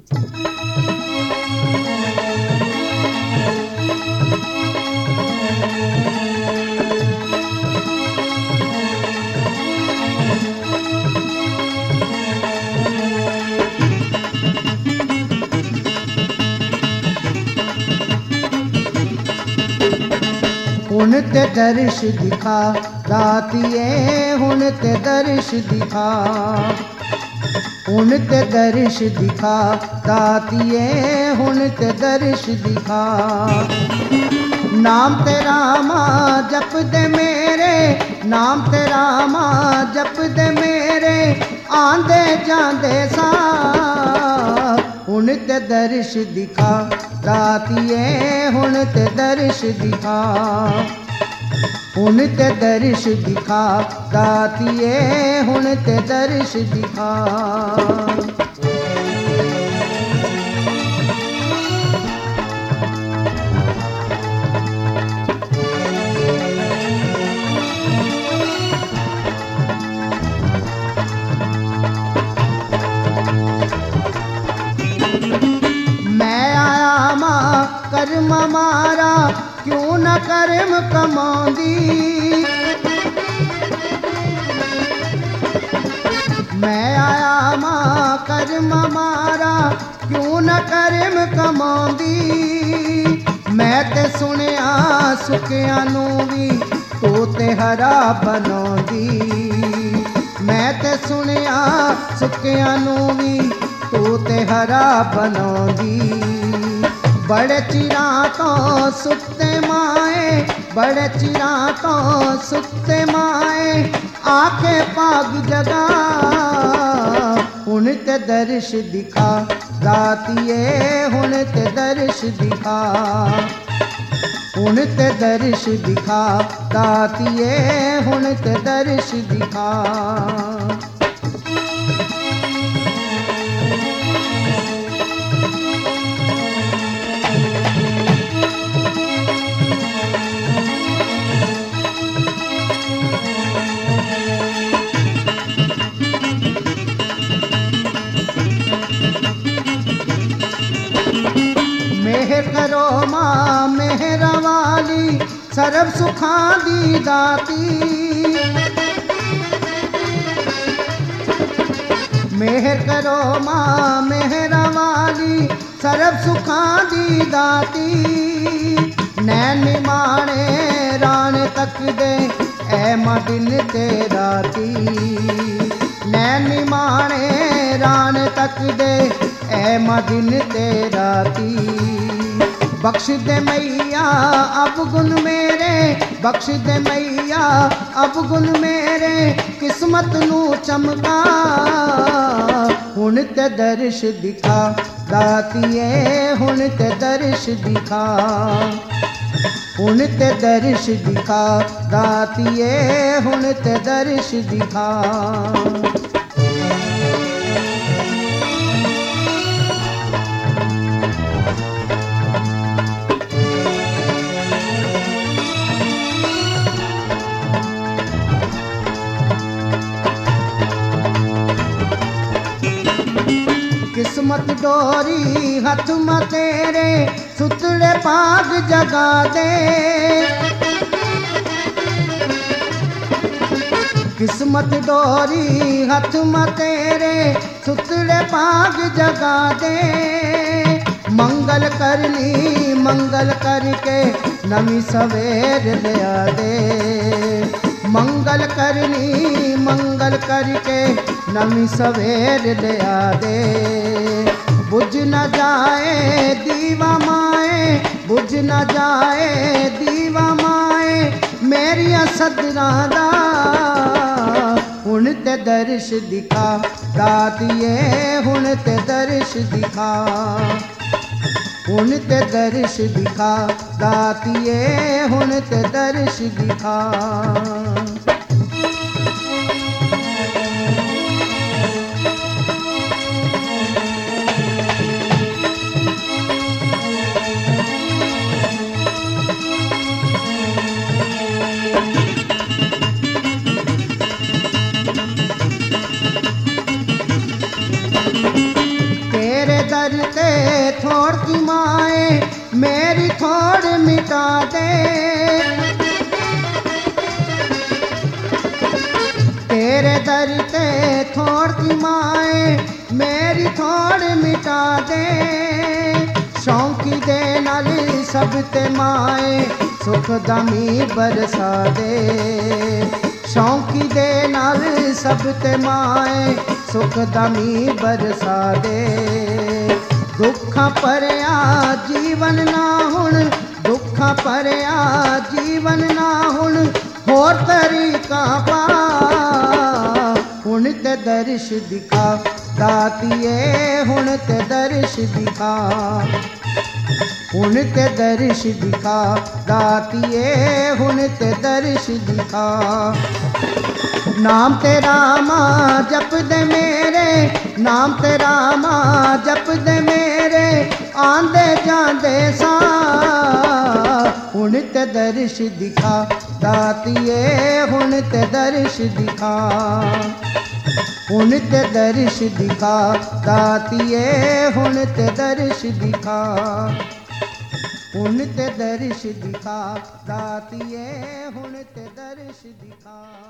हुण ते दर्श दिखा दातिए, हुण ते दर्श दिखा, हुण ते दर्श दिखा दातिए, हुण ते दर्श दिखा। नाम तेरा मां जप दे मेरे, नाम तेरा मां जप दे मेरे, आंदे जांदे सा। हुण ते दर्श दिखा दातिए, हुण ते दर्श दिखा, हुण ते दर्श दिखा दातिए, हुण ते दर्श दिखा। मैं आया मां कर्म मारा, क्यों न कर्म कमांदी। मैं आया मां कर्म मारा, क्यों न कर्म कमांदी। मैं ते सुनिया सुखियां नू भी तू ते हरा बनांदी। मैं ते सुनिया सुखियां नू भी तू ते हरा बनांदी। बड़े चिरां तो सुत्ते माए, बड़े चिरां तो सुत्ते माए, आके पाग जगा। हुण ते दर्श दिखा दातिए, हुण ते दर्श दिखा, हुण ते दर्श दिखा दातिए, हुण ते दर्श दिखा। मेहर करो मां मेहर वाली, सर्व सुखां दी दाती। मेहर करो मां मेहर वाली, सर्व सुखां दी दाती। नैन निमाणे राण तक दे, ऐ मां दिन ते राती। नैन निमाणे राण तक दे, ऐ मां दिन ते राती। बख्श दे मैया अब गुन मेरे, बख्श दे मैया अब गुन मेरे, किस्मत नू चमका। हुण ते दर्श दिखा दातिए, हुण ते दर्श दिखा, हुण ते दर्श दिखा दातिए, हुण ते दर्श दिखा। किस्मत डोरी हथ में तेरे, सुतड़े पाग जगा दे। किस्मत डोरी हथ में तेरे, सुतड़े पाग जगा दे। मंगल करनी मंगल करके, नवी सवेर लिया दे। मंगल करनी मंगल करके, नवी सवेर लिया दे। बुझ न जाए दीवा माए, बुझ न जाए दीवा माए, मेरिया सदरां दा। हुण ते दर्श दिखा दातिए, हुण ते दर्श दिखा, हुण ते दर्श दिखा दातिए, हुण ते दर्श दिखा। दर ते थोड़ की माए मेरी थोड़ मिटा दे। तेरे दर ते थोड़ की माए मेरी थोड़ मिटा दे। शौकी दे नाल सब ते माए सुख दमी बरसा दे। शौकी दे नाल सब ते माए सुख दमी बरसा दे। दुखा भरिया जीवन ना हुण, दुखा भरिया जीवन ना हुण, होर तरीका पा। हुण ते दर्श दिखा दातिए, हुण ते दर्श दिखा। हुण ते दर्श दिखा दातिए, हुण ते दर्श दिखा। नाम तेरा मां जप दे मेरे, नाम तेरा मां जप दे मेरे, आंदे जांदे सा। हुण ते दर्श दिखा दातिए, हुण ते दर्श दिखा। हुण ते दर्श दिखा दातिए, हुण ते दर्श दिखा। हुण ते दर्श दिखा दातिए, हुण ते दर्श दिखा।